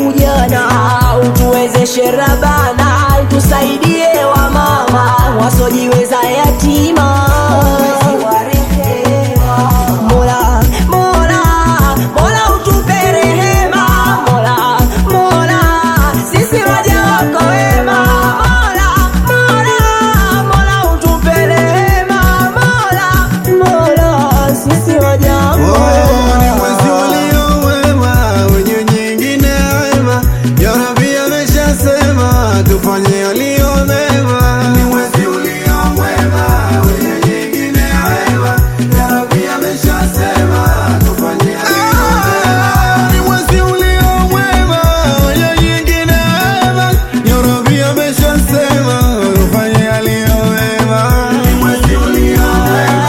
ujana, utuwezeshe Rabana, tusaidie wa mama wasojiweza yatima. Mola, Mola, Mola utupe rehema. Mola, Mola, sisi waja wako wema. Mola, Mola, Mola utupe rehema. Mola, Mola, sisi waja wako wema. Ni mwezi ulio wema, wenye nyingine wema. Ya Rabbi ameshasema tufanye yaliyo mema. Ni mwezi ulio wema, wenye nyingine wema. Ya Rabbi ameshasema tufanye yaliyo mema. Ni mwezi ulio wema, wenye nyingine wema. Ya Rabbi ameshasema tufanye yaliyo mema. Ni mwezi ulio wema,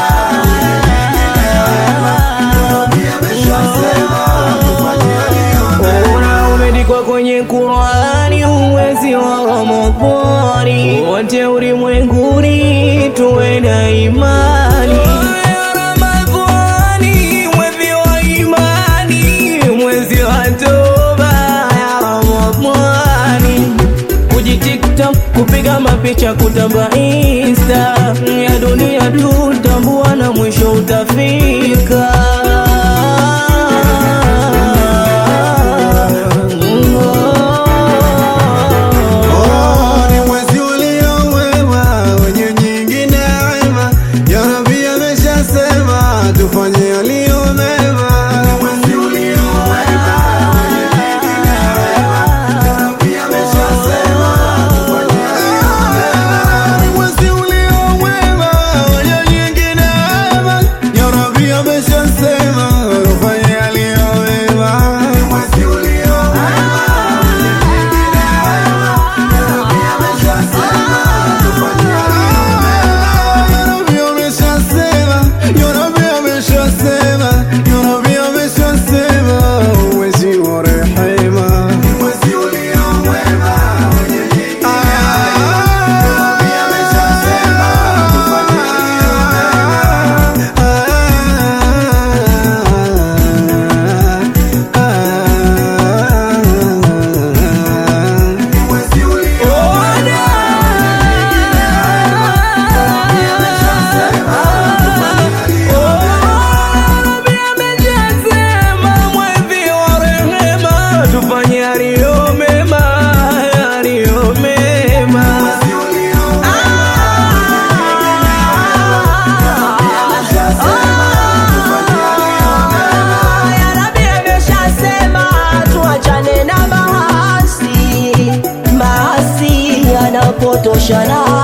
Umeandikwa kwenye Qur'ani, mwezi wa Ramadhani, wote ulimwenguni tuwe na imani. Ramadhani, mwezi wa imani, mwezi wa toba ya Ramadhani. Kujitiktok, kupiga mapicha, kutamba Insta, ya dunia tutambua na mwisho utafika. tufanye yaliyo mema. Mwezi ulio wema, wenye nyingine wema. Ya Rabbi ameshasema tufanye yaliyo mema. Mwezi ulio wema, wenye nyingine wema. Ya Rabbi ameshasema tufanye yaliyo mema. Mwezi ulio wema, wenye nyingine wema. Ya Rabbi ameshasema tufanye yaliyo mema. Ya Rabbi ameshasema, Ya Rabbi ameshasema, Ya Rabbi ameshasema, mwezi wa rehema. Mwezi ulio mwema, wenye nyingine wema. Ya Rabbi ameshasema tufanye yaliyo mema. Mwezi ulio mwema, tufanye yaliyo mema, yaliyo mema. Mwezi ulio Ya Rabbi ameshasema tuachane na maasi, maasi yanapotosha na